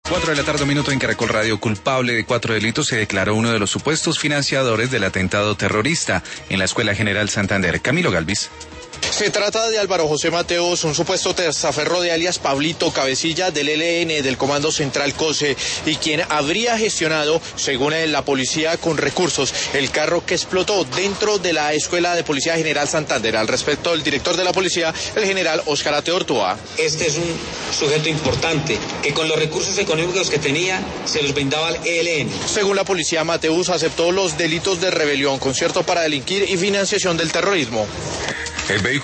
4 de la tarde, minuto en Caracol Radio. Culpable de 4 delitos se declaró uno de los supuestos financiadores del atentado terrorista en la Escuela General Santander. Camilo Galvis. Se trata de Álvaro José Mateos, un supuesto testaferro de alias Pablito, cabecilla del ELN del Comando Central COSE, y quien habría gestionado, según la policía con recursos, el carro que explotó dentro de la Escuela de Policía General Santander. Al respecto, el director de la policía, el general Óscar Ateortúa. Este es un sujeto importante que con los recursos económicos que tenía se los brindaba al ELN. Según la policía, Mateus aceptó los delitos de rebelión, concierto para delinquir y financiación del terrorismo. El vehículo